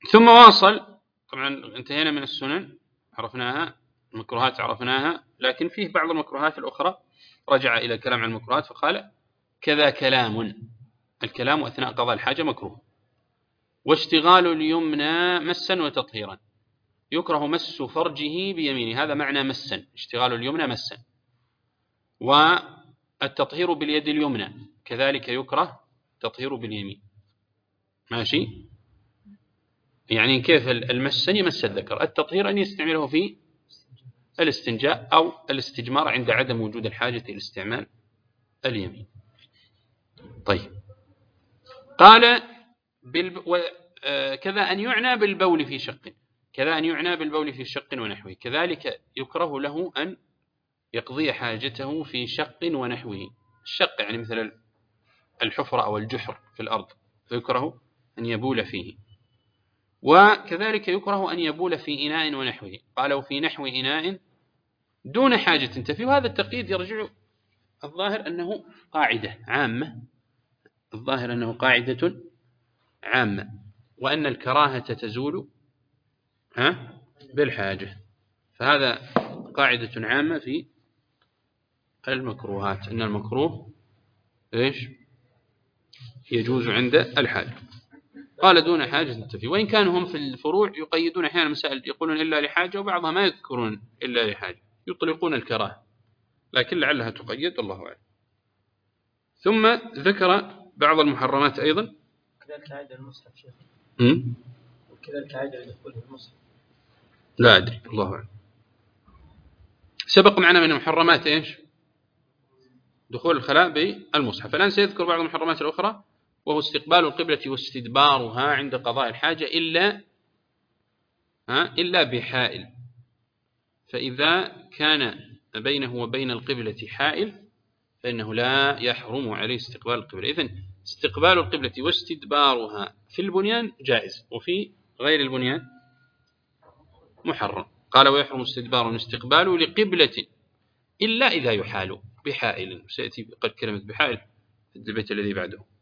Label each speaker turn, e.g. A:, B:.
A: ثم واصل. طبعا انتهينا من السنن عرفناها، المكروهات عرفناها، لكن فيه بعض المكروهات الأخرى رجع إلى الكلام عن المكروهات فقال كذا كلام، الكلام أثناء قضاء الحاجة مكروه. واشتغال اليمنى مسا وتطهيرا، يكره مس فرجه بيمينه، هذا معنى مسا، اشتغال اليمنى مسا. والتطهير باليد اليمنى كذلك يكره تطهير باليمين. ماشي، يعني كيف المس أن يمس الذكر، التطهير أن يستعمله في الاستنجاء أو الاستجمار عند عدم وجود الحاجة إلى استعمال اليمين. طيب، قال كذا أن يعنى بالبول في شق، كذا أن يعنى بالبول في شق ونحوه، كذلك يكره له أن يقضي حاجته في شق ونحوه. الشق يعني مثل الحفرة أو الجحر في الأرض، فيكره أن يبول فيه. وكذلك يكره أن يبول في إناء ونحوه، قالوا في نحو إناء دون حاجة تنتفي، وهذا التقييد يرجع الظاهر أنه قاعدة عامة، الظاهر أنه قاعدة عامة، وأن الكراهة تزول بالحاجة، فهذا قاعدة عامة في المكروهات، أن المكروه إيش يجوز عند الحاجة. قال دون حاجة تنتفي، وإن كانوا هم في الفروع يقيدون أحيانا مسائل يقولون إلا لحاجة، وبعضها ما يذكرون إلا لحاجة، يطلقون الكراهة، لكن لعلها تقيد، الله أعلم. ثم ذكر بعض المحرمات أيضا.
B: كذلك عادة المصحف شيخ، وكذلك عادة لدخول المصحف،
A: لا أدري، الله أعلم. سبق معنا من المحرمات إيش؟ دخول الخلاء بالمصحف. الآن سيذكر بعض المحرمات الأخرى، وهو استقبال القبلة واستدبارها عند قضاء الحاجة إلا بحائل، فإذا كان بينه وبين القبلة حائل فإنه لا يحرم عليه استقبال القبلة. إذن استقبال القبلة واستدبارها في البنيان جائز، وفي غير البنيان محرم. قال ويحرم استدبار واستقبال لقبلة إلا إذا يحال بحائل، سيأتي قد كلمة بحائل في البيت الذي بعده.